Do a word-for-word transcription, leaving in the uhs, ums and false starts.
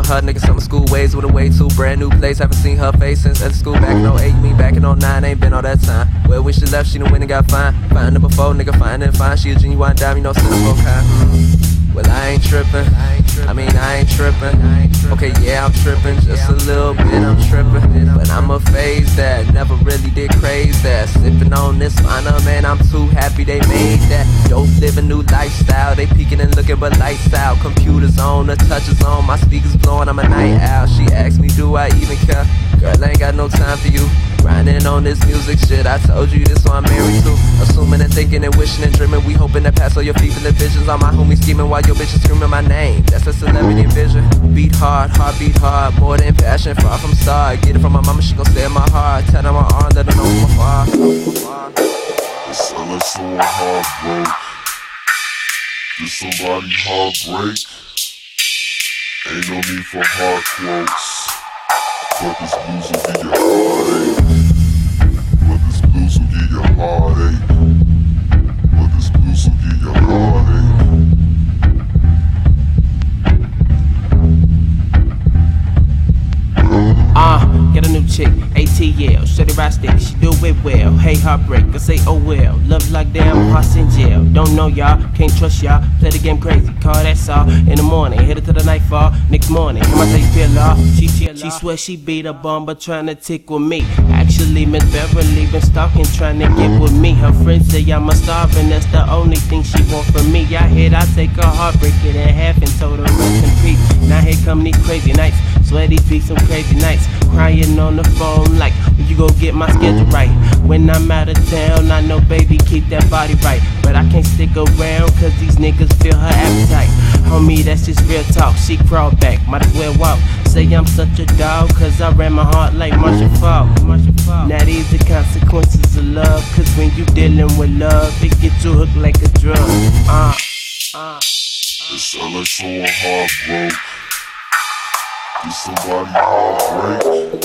her, nigga, summer school ways with a way too. Brand new place, haven't seen her face since at school back in oh eight. You mean back in oh nine, ain't been all that time. Well, when she left, she done went and got fine. Fine number four, nigga, fine and fine. She a genuine dime, you know, cinema kind. Mm. Well, I ain't trippin'. I mean, I ain't trippin'. Okay, yeah, I'm trippin'. Just a little bit, I'm trippin'. But I'm a phase that never really did craze that. Sippin' on this finer, man, I'm too happy they made that. Dope living new lifestyle. They peeking and looking, but lights out. Computers on, the touches on. My speakers blowing, I'm a night owl. She asked me, do I even care? Girl, I ain't got no time for you. Grinding on this music shit, I told you this one I'm married to. Assuming and thinking and wishing and dreaming. We hoping to pass all your feeble visions. All my homies scheming while your bitches screaming my name. That's a celebrity vision. Beat hard, heart beat hard. More than passion, far from star. Get it from my mama, she gon' stay in my heart. Tell her my arm, let her know from afar. It's like someone heartbroke. Did somebody heartbreak? Ain't no need for hard quotes. But this blues will give you heartache. But this blues will give you heartache. But this blues will give you heartache. Uh, get a new chick, A T L, shut it right stick, she do it well. Hey, heartbreak, I say oh well. Love like damn, hearts in jail. Don't know y'all, can't trust y'all. Play the game crazy, call that saw. In the morning, hit it to the nightfall. Next morning, come I take pill off. She chill, she swear she beat a bum, but tryna tickle me. Actually, Miss Beverly been stalking, tryna get with me. Her friends say I'm a starving, that's the only thing she want from me. I hit, I take her heart, break it in half and told her rest in peace. Now here come these crazy nights, swear these be some crazy nights. Crying on the phone like, when you go get my schedule right. When I'm out of town, I know baby keep that body right. But I can't stick around cause these niggas feel her appetite. Homie, that's just real talk, she crawl back, might as well walk. Say I'm such a dog cause I ran my heart like Marshall Falk. Now these the consequences of love, cause when you dealing with love, it gets you hooked like a drug. Uh, uh, uh. It sound like someone heartbroke. Did somebody heartbreak?